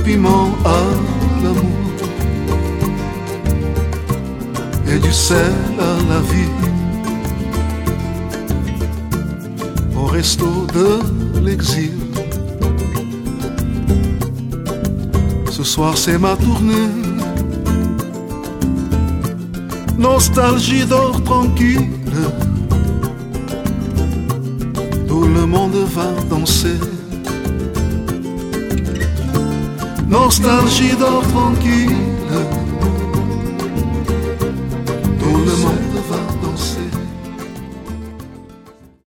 piment à l'amour et du sel à la vie. Au resto de l'exil, ce soir c'est ma tournée. Nostalgie d'or tranquille, tout le monde va danser. Nostalgie d'or tranquille,